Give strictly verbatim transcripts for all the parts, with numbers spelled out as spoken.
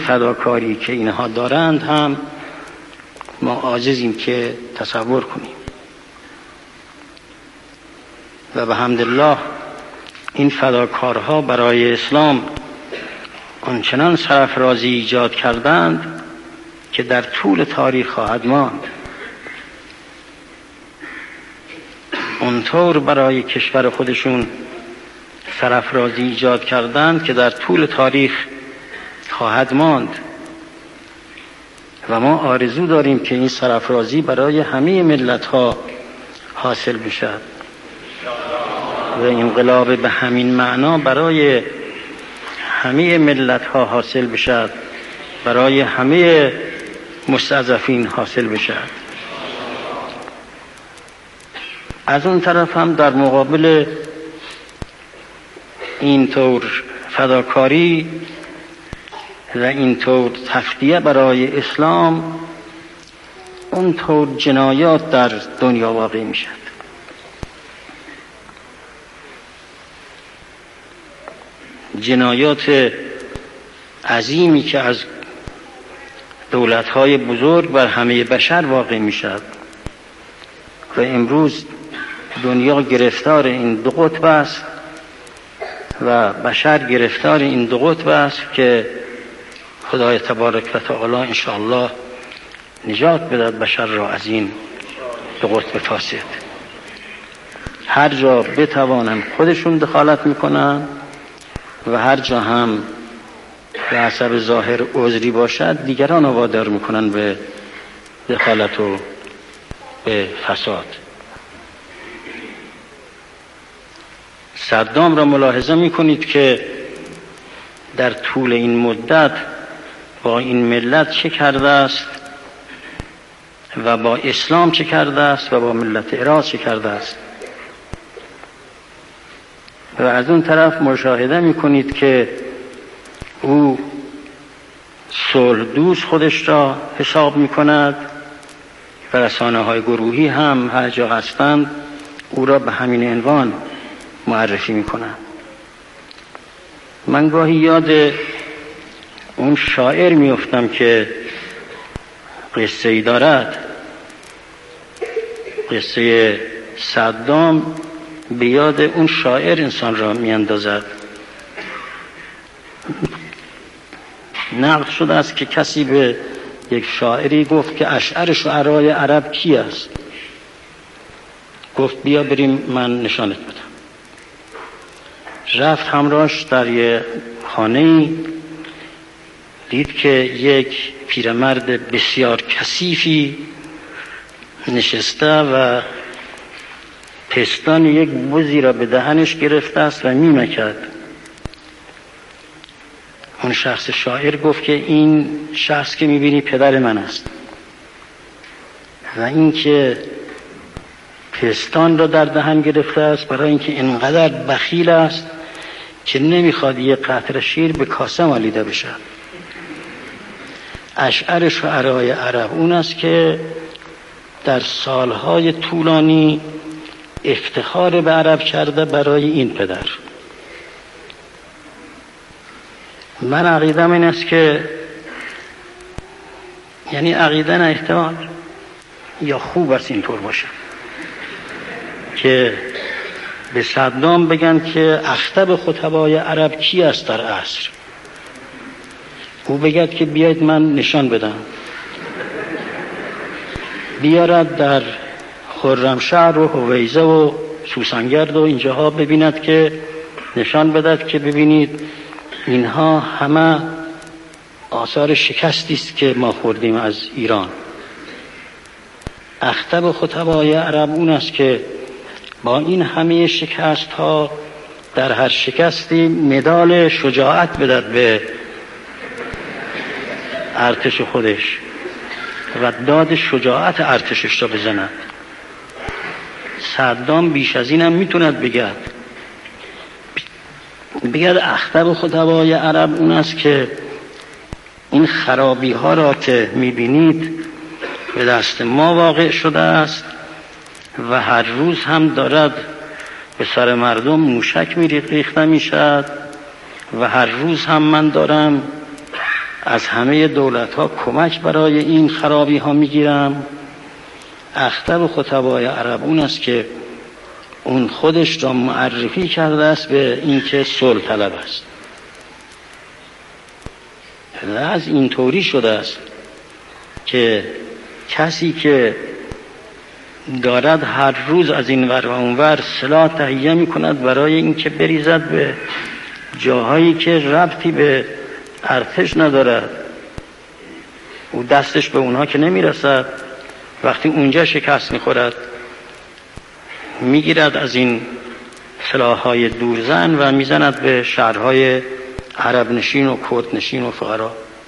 فداکاری که اینها دارند هم ما عاجزیم که تصور کنیم و به حمدالله این فداکارها برای اسلام آنچنان سرافرازی ایجاد کردند که در طول تاریخ خواهد ماند. اونطور برای کشور خودشون سرافرازی ایجاد کردند که در طول تاریخ خواهد ماند و ما آرزو داریم که این سرافرازی برای همه ملت‌ها حاصل بشود و انقلاب به همین معنا برای همه ملت‌ها حاصل بشود، برای همه مستضعفین حاصل بشود. از اون طرف هم در مقابل اینطور فداکاری و اینطور تفدیه برای اسلام اونطور جنایات در دنیا واقع می شد. جنایات عظیمی که از دولت‌های بزرگ بر همه بشر واقع می شد و امروز دنیا گرفتار این دو قطب است و بشر گرفتار این دو قطب است که خدای تبارک و تعالی انشاءالله نجات بدهد بشر را از این دو قطب فاسد. هر جا بتوانند خودشون دخالت میکنن و هر جا هم به حسب ظاهر عذری باشد دیگران را وادار میکنن به دخالت و به فساد. صدام را ملاحظه میکنید که در طول این مدت با این ملت چه کرده است و با اسلام چه کرده است و با ملت عراق چه کرده است. و از اون طرف مشاهده میکنید که او صلح دوست خودش را حساب میکند و رسانه های گروهی هم هر جا هستند او را به همین عنوان معرفی میکنند. من گاهی یاد اون شاعر میافتم که قصه ای دارد، قصه صدام به یاد اون شاعر انسان را میاندازد. نقل شده است که کسی به یک شاعری گفت که اشعر شعرای عرب کی است؟ گفت بیا بریم من نشانت بدم. رفت همراهش در یه خانه، دید که یک پیرمرد بسیار کثیفی نشسته و پستان یک بزی را به دهنش گرفته است و میمکد. اون شخص شاعر گفت که این شخص که میبینی پدر من است و این که پستان را در دهن گرفته است برای اینکه اینقدر بخیل است که نمیخواد یک قطره شیر به کاسه مالیده بشه. اشعر شعرای عرب اون است که در سالهای طولانی افتخار به عرب کرده برای این پدر. من عقیدم این است که یعنی عقیده نه احتمال یا خوب است اینطور باشه که به صدام بگن که اخطب خطبای عرب کی است در عصر، او بگد که بیاید من نشان بدم، بیارد در خرمشهر و هویزه و سوسنگرد و اینجاها ببیند که نشان بدهد که ببینید اینها همه آثار شکستی است که ما خوردیم از ایران. اخطب خطبای عرب اون است که با این همه شکست ها در هر شکستی مدال شجاعت بدهد به ارتش خودش و داد شجاعت ارتشش را بزند. صدام بیش از این هم میتوند بگد بگد اخطب خطبای عرب اون است که این خرابی ها را که میبینید به دست ما واقع شده است و هر روز هم دارد به سر مردم موشک میریخته میشد و هر روز هم من دارم از همه دولت ها کمک برای این خرابی ها میگیرم. اخطب و خطبای عرب اون است که اون خودش را معرفی کرده است به اینکه صلح طلب است. از این طوری شده است که کسی که دارد هر روز از این ور و اون ور سلاح تهیه می کند برای اینکه بریزد به جاهایی که ربطی به ارتش ندارد، او دستش به اونها که نمی رسد، وقتی اونجا شکست می خورد می گیرد از این سلاح‌های دورزن و می زند به شهرهای عرب نشین و کرد نشین و فقرا.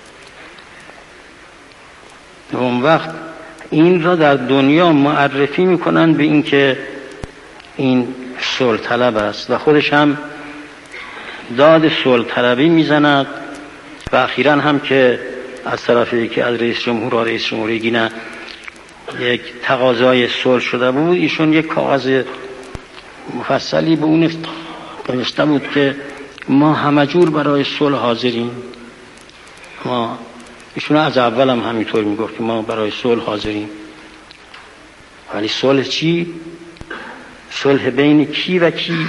اون وقت این را در دنیا معرفی می کنند به این که این صلح طلب است و خودش هم داد صلح طلبی می زند و اخیراً هم که از طرف یکی از رئیس جمهور و رئیس جمهوری گینه یک تقاضای صلح شده بود، ایشون یک کاغذ مفصلی به اون نوشته بود که ما همه جور برای صلح حاضریم. ما ایشون از اول هم همینطور میگفت که ما برای صلح حاضریم، ولی صلح چی؟ صلح بین کی و کی؟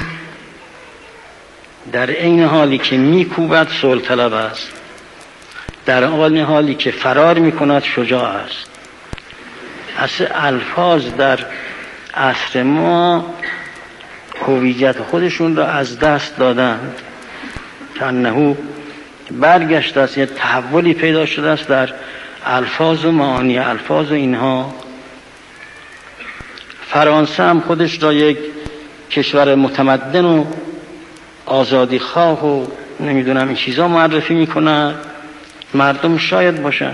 در این حالی که میکوبد صلح طلب است، در آن حالی که فرار میکند شجاع است. اصل الفاظ در عصر ما هویت خودشون را از دست دادند، انه برگشته است، یه تحولی پیدا شده است در الفاظ و معانی الفاظ و اینها. فرانسه هم خودش را یک کشور متمدن و آزادی خواه و نمیدونم این چیزا معرفی میکنه، مردم شاید باشن،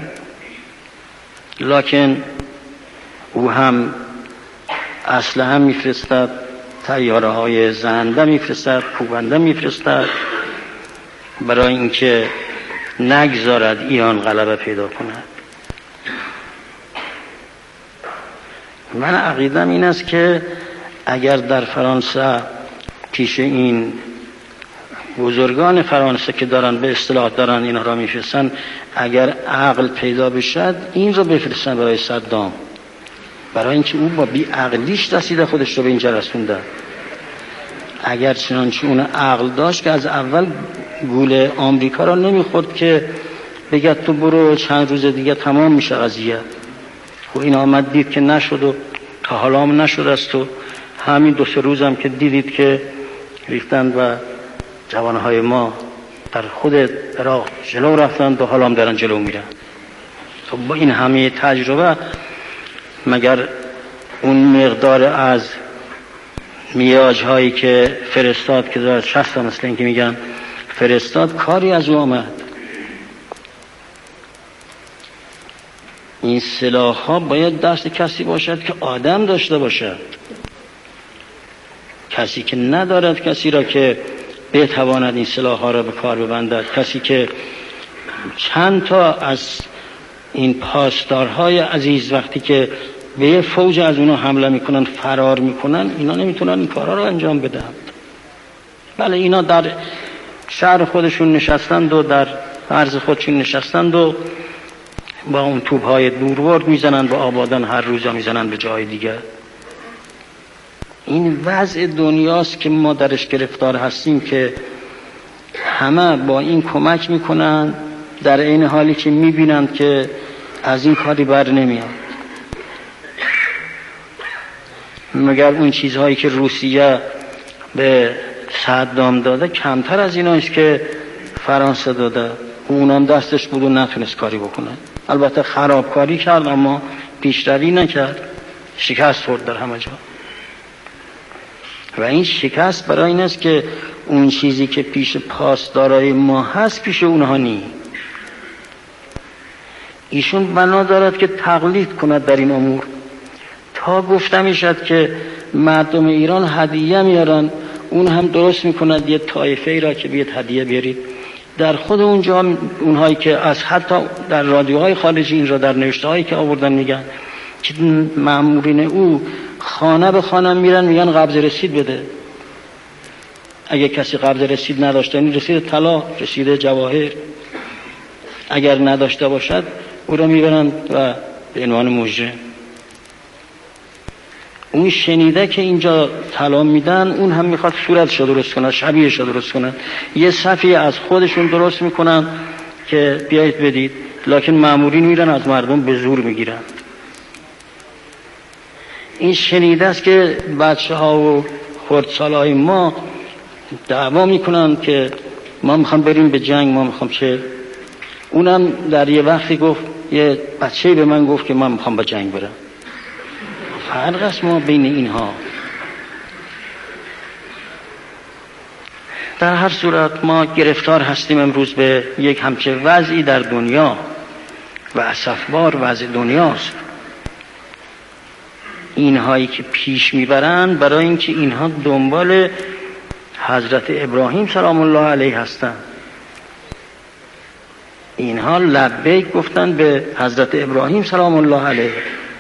لکن او هم اسلحه میفرستد، طیاره های زننده میفرستد، کوبنده میفرستد برای اینکه نگذارد ایران غلبه پیدا کند. من عقیدم این است که اگر در فرانسه پیش این بزرگان فرانسه که دارن به اصطلاح دارن اینا را میفرستن، اگر عقل پیدا بشد این را بفرستن برای صدام، برای اینکه او با بی عقلیش رسیده خودش رو به اینجا رسونده. اگر چنانچه اون عقل داشت که از اول گول آمریکا را نمیخورد که بگد تو برو چند روز دیگه تمام میشه قضیه. و این آمد دید که نشد و تا حالا هم نشد است و همین دو سه روز هم که دیدید که ریختند و جوانهای ما در خود عراق جلو رفتند و حالا هم دارن جلو میرن. تو با این همه تجربه مگر اون مقدار از میاج هایی که فرستاد که دارد شخص مثل این که میگن فرستاد کاری از او آمد؟ این سلاح ها باید دست کسی باشد که آدم داشته باشد، کسی که ندارد کسی را که بتواند این سلاح ها را به کار ببندد، کسی که چند تا از این پاسدارهای عزیز وقتی که به یه فوج از اونا حمله میکنن فرار میکنن، اینا نمیتونن این کارها رو انجام بدن. بله اینا در شهر خودشون نشستند و در مرز خودشون نشستند و با اون توپهای دورورد میزنند و آبادان هر روزا میزنند به جای دیگه. این وضع دنیاست که ما درش گرفتار هستیم که همه با این کمک میکنن در این حالی که میبینند که از این کاری بر نمیاد. مگر اون چیزهایی که روسیه به صدام داده کمتر از ایناست که فرانسه داده؟ اونم دستش بود و نتونست کاری بکنه. البته خرابکاری کرد اما پیشروی نکرد، شکست خورد در همه جا. و این شکست برای این است که اون چیزی که پیش پاسدارای ما هست پیش اونها نی. ایشون بنا دارد که تقلید کند در این امور. تا گفته میشد که مردم ایران هدیه میارن، اون هم درست میکند یه طایفه ای را که بیاد هدیه بیارید. در خود اونجا اونهایی که از حتی در رادیوهای خارجی این را در نوشته هایی که آوردن میگن که مامورین او خانه به خانه میرن میگن قبض رسید بده. اگه کسی قبض رسید نداشته، این رسید طلا، رسید جواهر، اگر نداشته باشد او را میبرند و به عنوان مجرم. اون شنیده که اینجا طلا میدن، اون هم میخواد صورتش رو درست کنه، شبیهش رو درست کنه، یه صفی از خودشون درست میکنن که بیایید بدید، لکن مامورین میرن از مردم به زور میگیرن. این شنیده است که بچه ها و خردسالای ما دعوا میکنن که ما میخوام بریم به جنگ، ما میخوام چه. اونم در یه وقتی گفت، یه بچه به من گفت که من میخوام به جنگ برم. فرق است ما بین اینها. در هر صورت ما گرفتار هستیم امروز به یک همچه وضعی در دنیا و اسفبار وضع دنیاست. اینهایی که پیش میبرند برای اینکه اینها دنبال حضرت ابراهیم سلام الله علیه هستند. اینها لبیک گفتن به حضرت ابراهیم سلام الله علیه.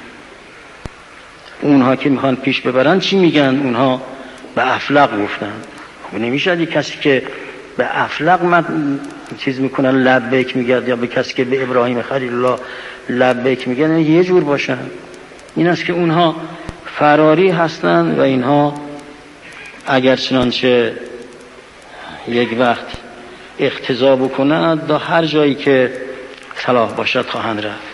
اونها که میخوان پیش ببرن چی میگن؟ اونها به افلاق گفتن. خب نمیشه یک کسی که به افلاق من چیز میکنن لبیک میگه، یا به کسی که به ابراهیم خلیل الله لبیک میگن یه جور باشن. این است که اونها فراری هستند و اینها اگر چنانچه یک وقت اقتضا بکنند تا هر جایی که صلاح باشد خواهند رفت.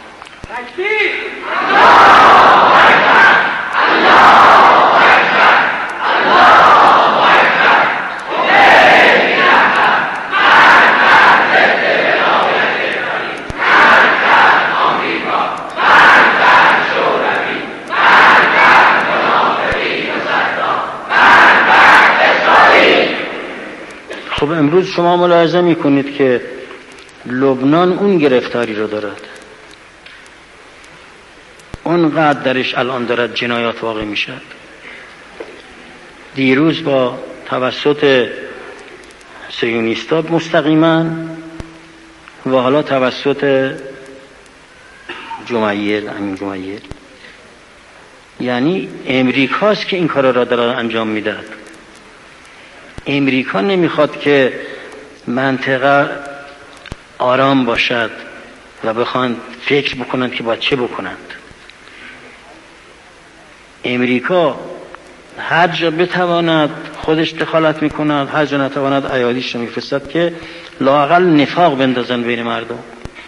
خب امروز شما ملاحظه میکنید که لبنان اون گرفتاری رو دارد، اونقدر درش الان دارد جنایات واقع میشد. دیروز با توسط صهیونیستا مستقیما و حالا توسط جمعیل، همین جمعیل، یعنی امریکاست که این کارا را دارد انجام میدهد. امریکا نمیخواد که منطقه آرام باشد و بخوان فکر بکنند که باید چه بکنند. امریکا هر جا بتواند خودش دخالت میکند، هر جا نتواند ایادیش رو میفرستد که لااقل نفاق بندازن بین مردم.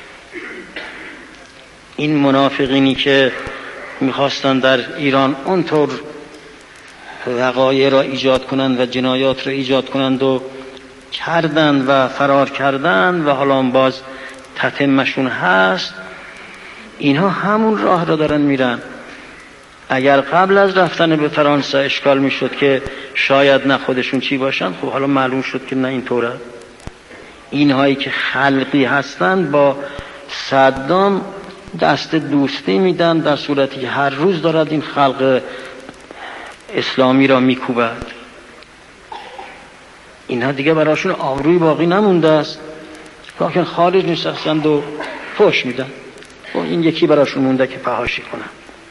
این منافقینی که میخواستن در ایران اونطور وقایع را ایجاد کنند و جنایات را ایجاد کنند و کردند و فرار کردند و حالا باز تتمشون هست، اینها همون راه را دارن میرن. اگر قبل از رفتن به فرانسه اشکال میشد که شاید نه خودشون چی باشن، خب حالا معلوم شد که نه اینطوره. اینهایی که خلقی هستند با صدام دست دوستی میدن، در صورتی که هر روز دارد این خلق اسلامی را میکوبد. اینها دیگه براشون آبروی باقی نمونده است، لکن خارج نشستند و فحش میدن و این یکی براشون مونده که فحاشی کنن.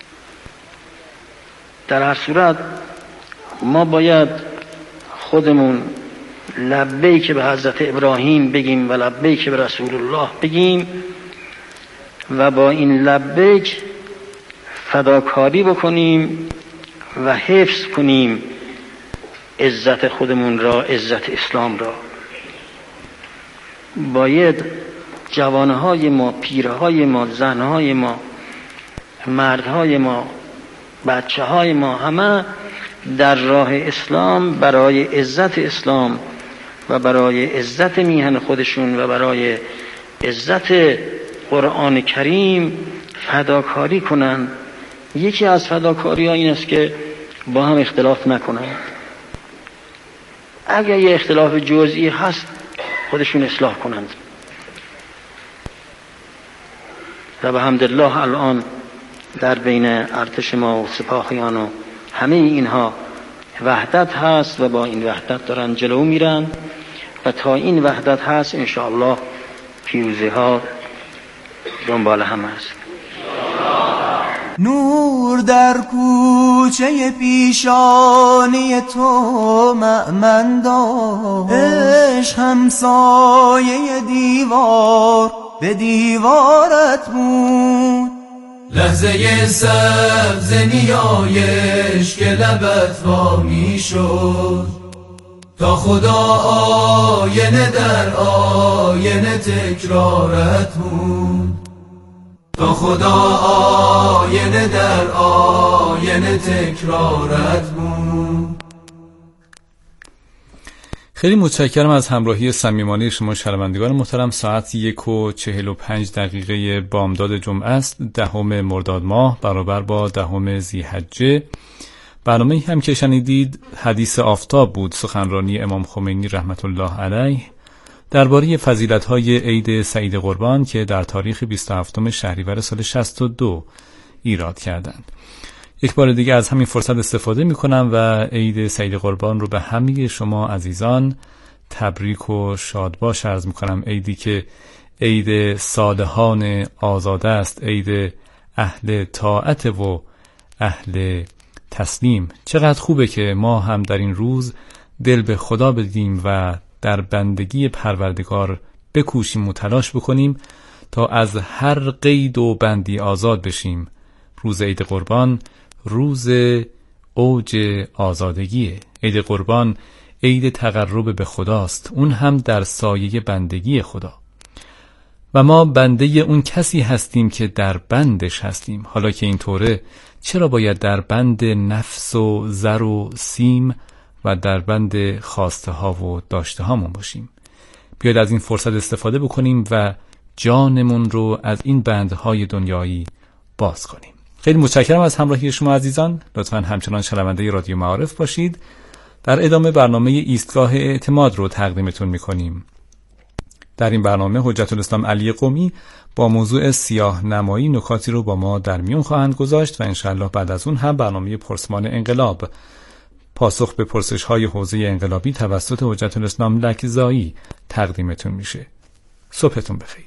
در هر صورت ما باید خودمون لبیک به حضرت ابراهیم بگیم و لبیک به رسول الله بگیم و با این لبیک فداکاری بکنیم و حفظ کنیم عزت خودمون را، عزت اسلام را. باید جوانهای ما، پیرهای ما، زنهای ما، مردهای ما، بچه های ما همه در راه اسلام برای عزت اسلام و برای عزت میهن خودشون و برای عزت قرآن کریم فداکاری کنن. یکی از فداکاری ها این است که با هم اختلاف نکنن. اگر یه اختلاف جزئی هست خودشون اصلاح کنند. و به حمدالله الان در بین ارتش ما و سپاهیان و همه اینها وحدت هست و با این وحدت دارن جلو میرن و تا این وحدت هست انشاءالله پیروزی ها دنبال هم هست. نور در کوچه پیشانی تو مأمن دار، عشق همسایه دیوار به دیوارت بود. لحظه سبز نیایش که لبت وا می شد، تا خدا آینه در آینه تکرارت بود، تا خدا آینه در آینه تکرارت بود. خیلی متشکرم از همراهی صمیمانه شما شنوندگان محترم. ساعت یک و چهل و پنج دقیقه بامداد جمعه است، دهم مرداد ماه برابر با دهم ذی‌حجه. برنامه‌ای هم که شنیدید حدیث آفتاب بود، سخنرانی امام خمینی رحمت الله علیه درباره فضیلت‌های عید سعید قربان که در تاریخ بیست و هفتم شهریور سال شصت و دو ایراد کردند. یک بار دیگه از همین فرصت استفاده می‌کنم و عید سعید قربان رو به همه شما عزیزان تبریک و شادباش عرض می‌کنم. عیدی که عید صالحان آزاده است، عید اهل طاعت و اهل تسلیم. چقدر خوبه که ما هم در این روز دل به خدا بدیم و در بندگی پروردگار بکوشیم و تلاش بکنیم تا از هر قید و بندی آزاد بشیم. روز عید قربان روز اوج آزادگیه. عید قربان عید تقرب به خداست، اون هم در سایه بندگی خدا. و ما بنده اون کسی هستیم که در بندش هستیم. حالا که اینطوره چرا باید در بند نفس و زر و سیم و در بند خواسته ها و داشته هامون باشیم؟ بیاید از این فرصت استفاده بکنیم و جانمون رو از این بندهای دنیایی باز کنیم. خیلی متشکرم از همراهی شما عزیزان. لطفاً همچنان شنونده رادیو معارف باشید. در ادامه برنامه ایستگاه اعتماد رو تقدیمتون میکنیم. در این برنامه حجت الاسلام علی قمی با موضوع سیاه نمایی نکاتی رو با ما در میون خواهند گذاشت و انشاءالله بعد از اون هم برنامه پرسمان انقلاب، پاسخ به پرسش های حوزه انقلابی توسط حجت الاسلام لکزایی تقدیمتون میشه. صبحتون بخیر.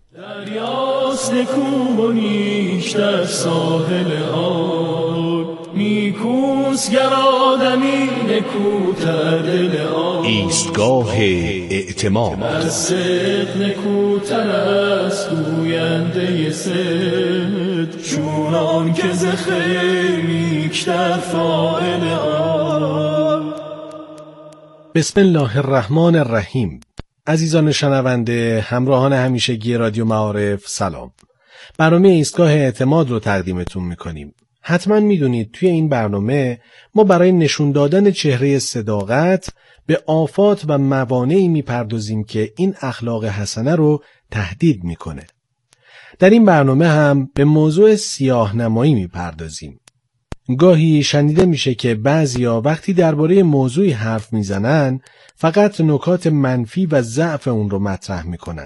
دریاست نکو و نیش در ساحل آب، نیکوست گر آدمی نکوتر دل آب. ایستگاه اعتماد. از صدق نکوتر است گوینده صدق، چونان که ز خیر نیکتر فاعل آب. بسم الله الرحمن الرحیم. عزیزان شنونده، همراهان همیشگی رادیو معارف، سلام. برنامه ایستگاه اعتماد رو تقدیمتون میکنیم. حتما میدونید توی این برنامه ما برای نشون دادن چهره صداقت به آفات و موانعی میپردازیم که این اخلاق حسنه رو تهدید میکنه. در این برنامه هم به موضوع سیاه نمایی میپردازیم. گاهی شنیده میشه که بعضیا وقتی درباره موضوعی حرف میزنن فقط نکات منفی و ضعف اون رو مطرح میکنن.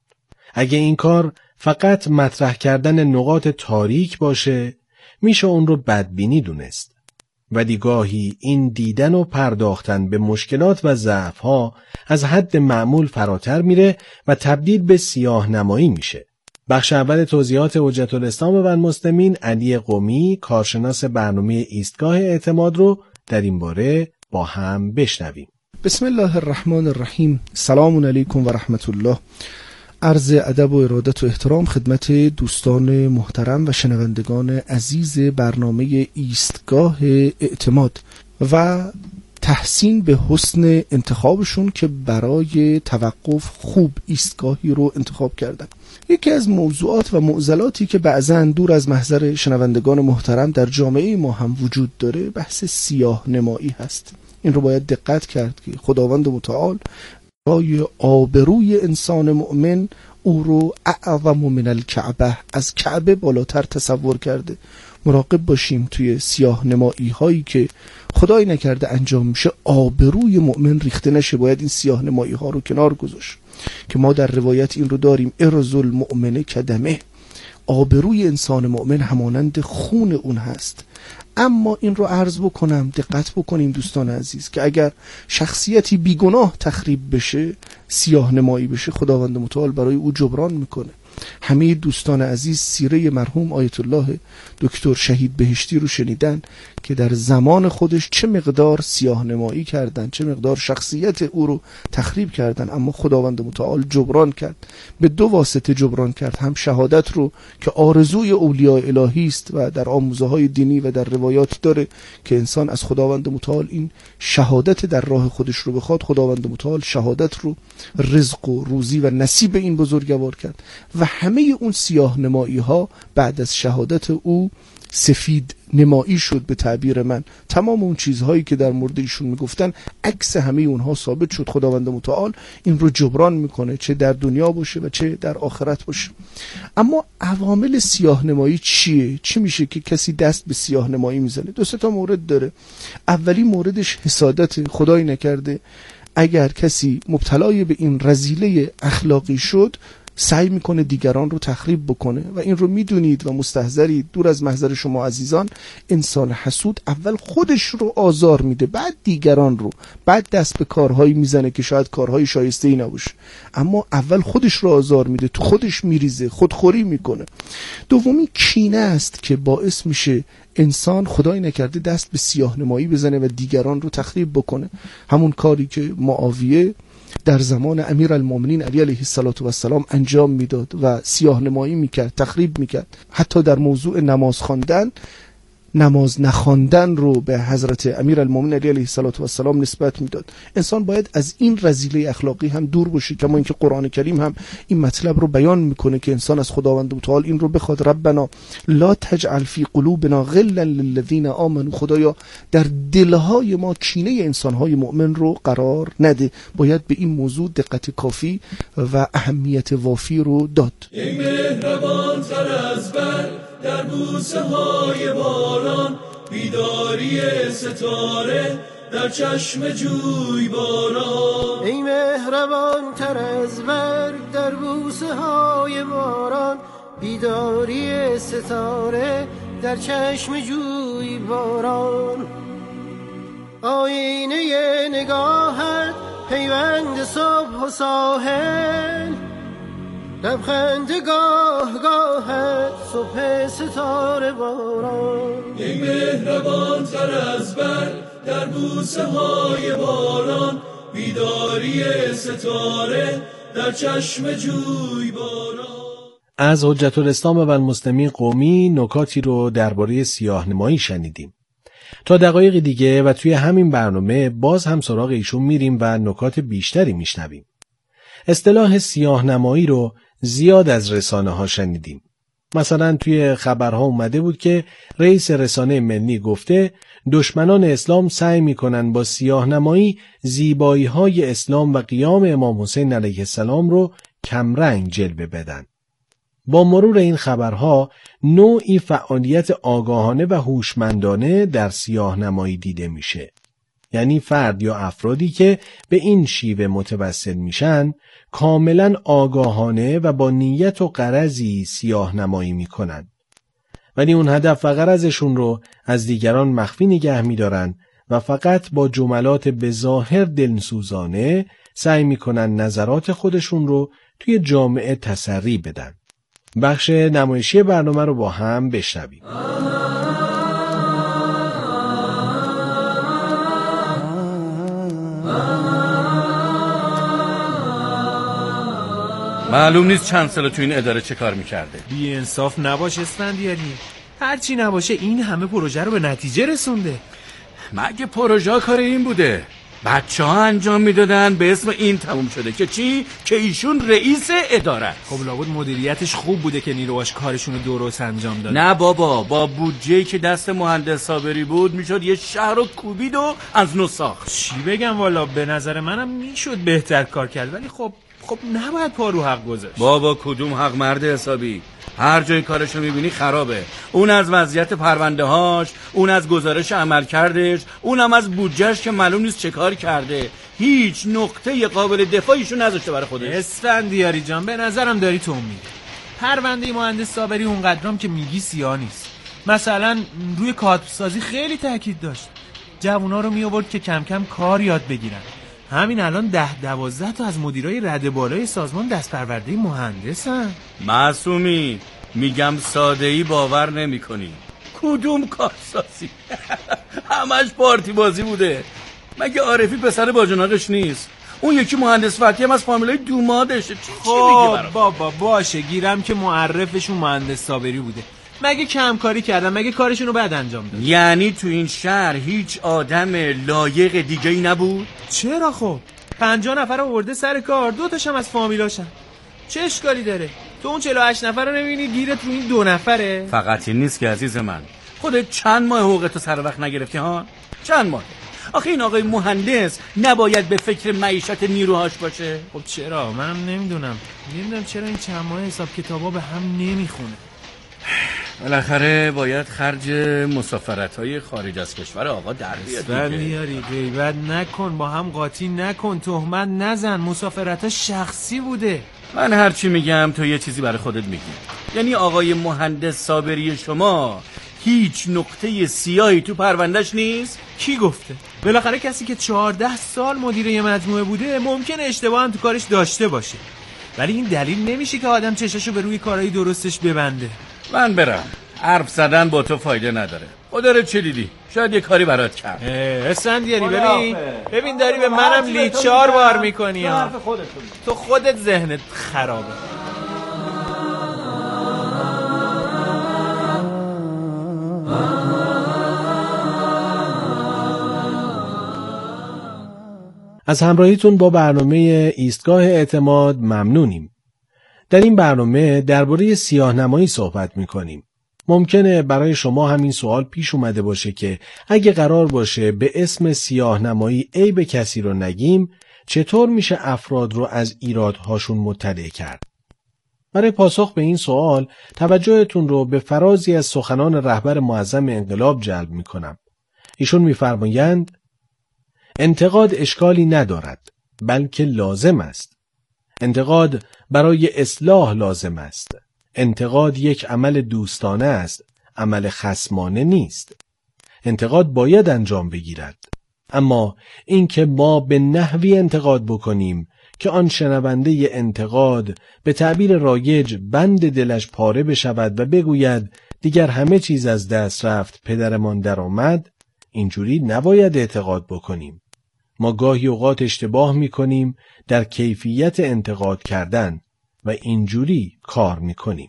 اگه این کار فقط مطرح کردن نقاط تاریک باشه میشه اون رو بدبینی دونست. ولی گاهی این دیدن و پرداختن به مشکلات و ضعف‌ها از حد معمول فراتر میره و تبدیل به سیاه نمایی میشه. بخش اول توضیحات حجت الاسلام و المسلمین علی قمی، کارشناس برنامه ایستگاه اعتماد رو در این باره با هم بشنویم. بسم الله الرحمن الرحیم. سلام علیکم و رحمت الله. عرض ادب و ارادت و احترام خدمت دوستان محترم و شنوندگان عزیز برنامه ایستگاه اعتماد و تحسین به حسن انتخابشون که برای توقف خوب ایستگاهی رو انتخاب کردن. یکی از موضوعات و معضلاتی که بعضاً دور از محضر شنوندگان محترم در جامعه ما هم وجود داره بحث سیاه نمایی هست. این رو باید دقت کرد که خداوند متعال برای آبروی انسان مؤمن او رو اعظم من الکعبه، از کعبه بالاتر تصور کرده. مراقب باشیم توی سیاه نمایی هایی که خدای نکرده انجام میشه آبروی مؤمن ریخته نشه. باید این سیاه نمایی ها رو کنار گذاشت که ما در روایت این رو داریم: ارز المؤمن کدمه، آبروی انسان مؤمن همانند خون اون هست. اما این رو عرض بکنم، دقت بکنیم دوستان عزیز که اگر شخصیتی بیگناه تخریب بشه، سیاه نمایی بشه، خداوند متعال برای او جبران میکنه. همه دوستان عزیز سیره مرحوم آیت الله دکتر شهید بهشتی رو شنیدن که در زمان خودش چه مقدار سیاه نمایی کردن، چه مقدار شخصیت او رو تخریب کردن، اما خداوند متعال جبران کرد. به دو واسطه جبران کرد، هم شهادت رو که آرزوی اولیاء الهی است و در آموزه های دینی و در روایات داره که انسان از خداوند متعال این شهادت در راه خودش رو بخواد، خداوند متعال شهادت رو رزق و روزی و نصیب این بزرگوار کرد و همه اون سیاه نمایی ها بعد از شهادت او سفید نمایی شد. به تعبیر من تمام اون چیزهایی که در مورد ایشون میگفتن عکس همه اونها ثابت شد. خداوند متعال این رو جبران میکنه، چه در دنیا باشه و چه در آخرت باشه. اما عوامل سیاه نمایی چیه؟ چی میشه که کسی دست به سیاه نمایی میزنه؟ دو سه تا مورد داره. اولی موردش حسادت. خدای نکرده اگر کسی مبتلای به این رذیله اخلاقی شد سعی میکنه دیگران رو تخریب بکنه و این رو میدونید و مستحضرید. دور از محضر شما عزیزان، انسان حسود اول خودش رو آزار میده، بعد دیگران رو، بعد دست به کارهایی میزنه که شاید کارهای شایسته ای نباشه، اما اول خودش رو آزار میده، تو خودش میریزه، خودخوری میکنه. دومی کینه است که باعث میشه انسان خدای نکرده دست به سیاه نمایی بزنه و دیگران رو تخریب بکنه. همون کاری که معاویه در زمان امیرالمومنین علی علیه السلام انجام میداد و سیاه نمایی میکرد، تخریب میکرد. حتی در موضوع نماز خواندن، نماز نخواندن رو به حضرت امیرالمومنین علی علیه السلام نسبت میداد. انسان باید از این رذیله اخلاقی هم دور باشه، کما اینکه قرآن کریم هم این مطلب رو بیان میکنه که انسان از خداوند متعال این رو بخواد: ربنا لا تجعل فی قلوبنا غلا للذین آمنوا، خدایا در دلهای ما کینه انسانهای مؤمن رو قرار نده. باید به این موضوع دقت کافی و اهمیت وافی رو داد. ای مهربان تر از بر در بوسه های باران، بیداری ستاره در چشم جوی باران. ای مهربان تر از برگ در بوسه های باران، بیداری ستاره در چشم جوی باران. آینه نگاهت پیوند صبح و ساحل، لبخند گاه گاهت صبح ستاره باران. ای مهربان تر از بر در بوسه های باران، بیداری ستاره در چشم جوی باران. از حجت الاسلام و المسلمین قومی نکاتی رو درباره سیاه نمایی شنیدیم. تا دقایق دیگه و توی همین برنامه باز هم سراغ ایشون میریم و نکات بیشتری میشنویم. اصطلاح سیاه نمایی رو زیاد از رسانه ها شنیدیم. مثلا توی خبرها اومده بود که رئیس رسانه ملی گفته دشمنان اسلام سعی میکنن با سیاه نمایی زیبایی های اسلام و قیام امام حسین علیه السلام رو کمرنگ جلوه بدن. با مرور این خبرها نوعی فعالیت آگاهانه و هوشمندانه در سیاه نمایی دیده میشه. یعنی فرد یا افرادی که به این شیوه متوسل میشن کاملا آگاهانه و با نیت و غرضی سیاه نمایی میکنن، ولی اون هدف و غرضشون رو از دیگران مخفی نگه میدارن و فقط با جملات به ظاهر دلسوزانه سعی میکنن نظرات خودشون رو توی جامعه تسری بدن. بخش نمایشی برنامه رو با هم بشنویم. معلوم نیست چند سال تو این اداره چه کار میکرده. بی انصاف نباش اسفندیاری، هرچی نباشه این همه پروژه رو به نتیجه رسونده. مگه پروژه کار این بوده؟ بچه ها انجام میدادن به اسم این تموم شده که چی؟ که ایشون رئیس اداره. خب لابد مدیریتش خوب بوده که نیروهاش کارشون رو درست انجام دادن. نه بابا، با بودجه‌ای که دست مهندس صابری بود میشد یه شهر رو کوبید و از نو ساخت. چی بگم والا، به نظر منم میشد بهتر کار کرد، ولی خب خب نباید پا رو حق گذاشت. بابا کدوم حق، مرد حسابی. هر جای کارشو میبینی خرابه. اون از وضعیت پرونده هاش، اون از گزارش عمل کردش، اونم از بودجهش که معلوم نیست چه کار کرده. هیچ نقطه قابل دفاعیشو نذاشته برای خودش. اسفندیاری جان، به نظرم داری تو میگی. پرونده مهندس صابری اونقدرام که میگی سیاه نیست. مثلا روی کادرسازی خیلی تاکید داشت. جوونا رو می آورد که کم کم کار یاد بگیرن. همین الان ده دوازده تا از مدیرای رده بالای سازمان دست پرورده مهندسن. معصومی میگم ساده‌ای باور نمی کنی. کدوم کارسازی؟ همش پارتی بازی بوده. مگه عارفی پسر باجناقش نیست؟ اون یکی مهندس فتحی هم از فامیلای دومادشه. چی چی میگه برام؟ بابا باشه گیرم که معرفشون مهندس صابری بوده. مگه کمکاری کردن؟ مگه کارشون رو بعد انجام دادن؟ یعنی تو این شهر هیچ آدم لایق دیگه‌ای نبود؟ چرا خب؟ پنجاه نفر آورده سر کار، دو تاشم از فامیلاشن. چه اشکالی داره؟ تو اون چهل و هشت نفر رو نمی‌بینی گیرت رو این دو نفره؟ فقط این نیست که عزیز من. خودت چند ماه حقوقتو سر وقت نگرفتی ها؟ چند ماه؟ آخه این آقای مهندس نباید به فکر معیشت نیروهاش باشه؟ خب چرا؟ منم نمیدونم. نمیدونم چرا این چند ماه حساب کتابا به هم نمیخونه. بالاخره باید خرج مسافرت‌های خارج از کشور آقا در بیاد دیگه. بلیاری غیبت نکن، با هم قاطی نکن، تهمت نزن. مسافرت‌ها شخصی بوده. من هر چی میگم تو یه چیزی برای خودت میگی. یعنی آقای مهندس صابری شما هیچ نقطه سیاهی تو پروندهش نیست؟ کی گفته؟ بالاخره کسی که چهارده سال مدیر یه مجموعه بوده ممکنه اشتباه هم تو کارش داشته باشه، ولی این دلیل نمیشه که آدم چشاشو به روی کارهای درستش ببنده. من برم. حرف زدن با تو فایده نداره. خدا رو چه دیدی؟ شاید یه کاری برات کرد. اسفندیاری ببین ببین داری به منم لیچار بار میکنی ها. تو خودت ذهنت خرابه. از همراهیتون با برنامه ایستگاه اعتماد ممنونیم. در این برنامه درباره سیاه‌نمایی صحبت می‌کنیم. ممکنه برای شما همین سوال پیش اومده باشه که اگه قرار باشه به اسم سیاه‌نمایی عیب کسی رو نگیم، چطور میشه افراد رو از ایرادهاشون مطلع کرد؟ برای پاسخ به این سوال توجهتون رو به فرازی از سخنان رهبر معظم انقلاب جلب می‌کنم. ایشون می‌فرمایند انتقاد اشکالی ندارد، بلکه لازم است. انتقاد برای اصلاح لازم است. انتقاد یک عمل دوستانه است، عمل خصمانه نیست. انتقاد باید انجام بگیرد، اما اینکه ما به نحوی انتقاد بکنیم که آن شنونده انتقاد به تعبیر رایج بند دلش پاره بشود و بگوید دیگر همه چیز از دست رفت، پدرمان در آمد، اینجوری نباید اعتقاد بکنیم. ما گاهی اوقات اشتباه میکنیم در کیفیت انتقاد کردن و اینجوری کار میکنیم.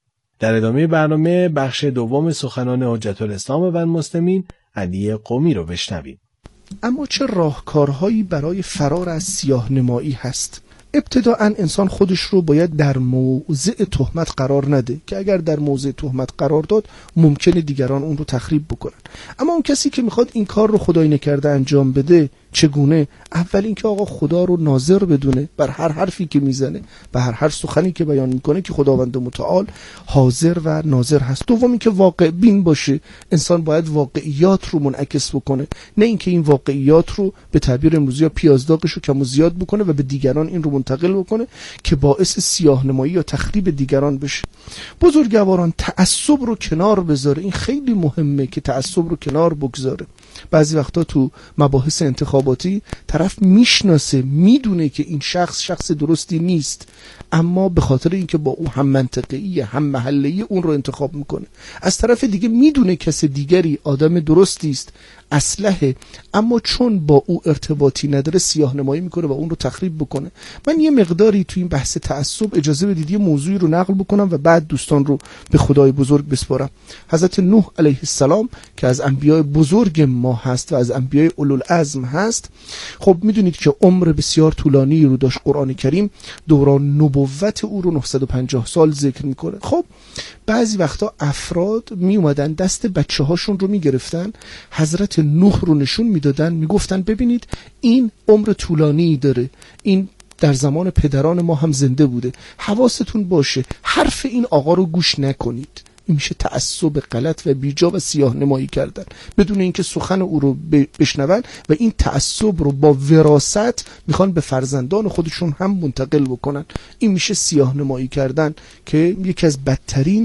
در ادامه برنامه بخش دوم سخنان حجت الاسلام و المسلمین علی قمی رو بشنویم. اما چه راهکارهایی برای فرار از سیاه نمایی هست؟ ابتداءً انسان خودش رو باید در موضع تهمت قرار نده که اگر در موضع تهمت قرار داد ممکنه دیگران اون رو تخریب بکنن. اما اون کسی که میخواد این کار رو خدای نکرده انجام بده چگونه؟ اول اینکه آقا خدا رو ناظر بدونه بر هر حرفی که میزنه، بر هر هر سخنی که بیان میکنه که خداوند متعال حاضر و ناظر هست. دوم اینکه واقع بین باشه. انسان باید واقعیات رو منعکس بکنه، نه اینکه این واقعیات رو به تعبیر امروزی ها پیازداغش رو کم و زیاد بکنه و به دیگران این رو منتقل بکنه که باعث سیاه نمایی یا تخریب دیگران بشه. بزرگواران تعصب رو کنار بذاره. این خیلی مهمه که تعصب رو کنار بگذاره. بعضی وقتا تو مباحث انتخاباتی طرف میشناسه، میدونه که این شخص شخص درستی نیست، اما به خاطر اینکه با او هم منطقه‌ای هم محله‌ای اون رو انتخاب میکنه. از طرف دیگه میدونه کس دیگری آدم درستی است، اصلحه، اما چون با او ارتباطی نداره سیاه نمایی میکنه و اون رو تخریب بکنه. من یه مقداری تو این بحث تعصب اجازه بدید یه موضوعی رو نقل بکنم و بعد دوستان رو به خدای بزرگ بسپارم. حضرت نوح علیه السلام که از انبیاء بزرگ ما هست و از انبیاء اولوالعزم هست، خب میدونید که عمر بسیار طولانی رو داشت. قرآن کریم دوران نبوت او رو نهصد و پنجاه سال ذکر میکنه. خب بعضی وقتا افراد می اومدن دست بچه هاشون رو می گرفتن، حضرت نوح رو نشون میدادن، میگفتن ببینید این عمر طولانی داره، این در زمان پدران ما هم زنده بوده، حواستون باشه حرف این آقا رو گوش نکنید. این میشه تعصب غلط و بیجا و سیاه نمایی کردن بدون اینکه سخن او رو بشنون و این تعصب رو با وراثت میخوان به فرزندان خودشون هم منتقل بکنن. این میشه سیاه نمایی کردن که یکی از بدترین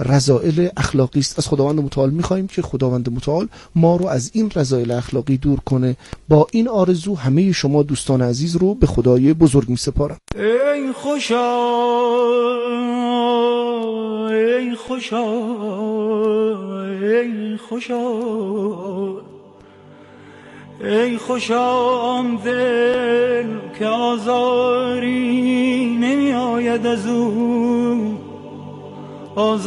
رذائل اخلاقی است. از خداوند متعال می‌خوایم که خداوند متعال ما رو از این رذائل اخلاقی دور کنه. با این آرزو همه شما دوستان عزیز رو به خدای بزرگ می‌سپارم. ای خوشا ای خوشا ای خوشا ای خوشام دل که آزاری نمی آید از او.